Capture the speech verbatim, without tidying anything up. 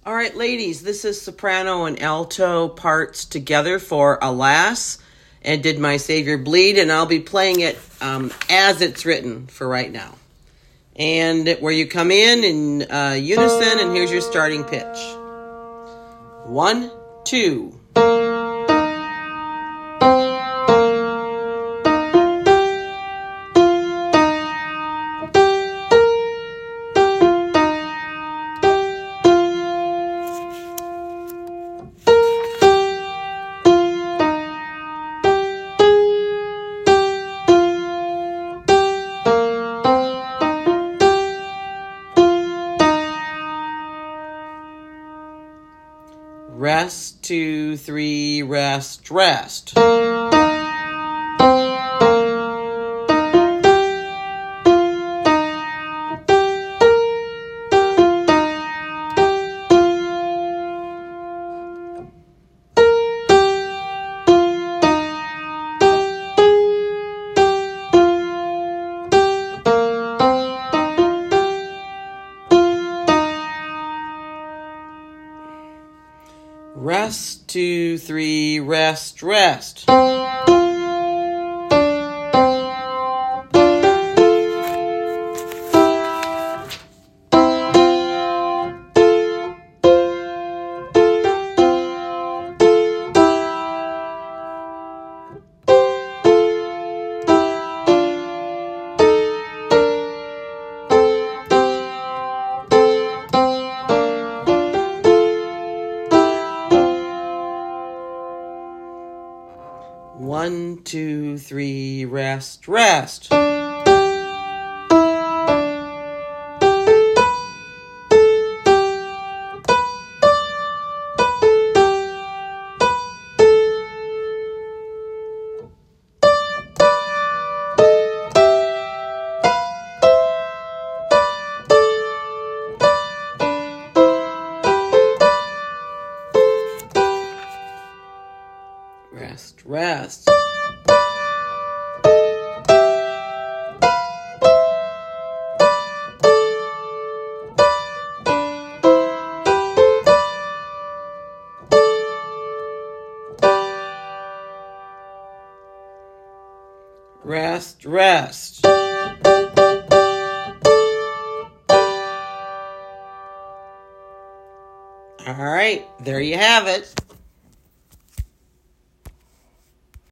All right, ladies, this is soprano and alto parts together for Alas and Did My Savior Bleed, and I'll be playing it um, as it's written for right now. And where you come in in uh, unison, and here's your starting pitch. One, two. Rest, two, three, rest, rest. Rest, two, three, rest, rest. One, two, three, rest, rest. Rest, rest. Rest, rest. All right, there you have it.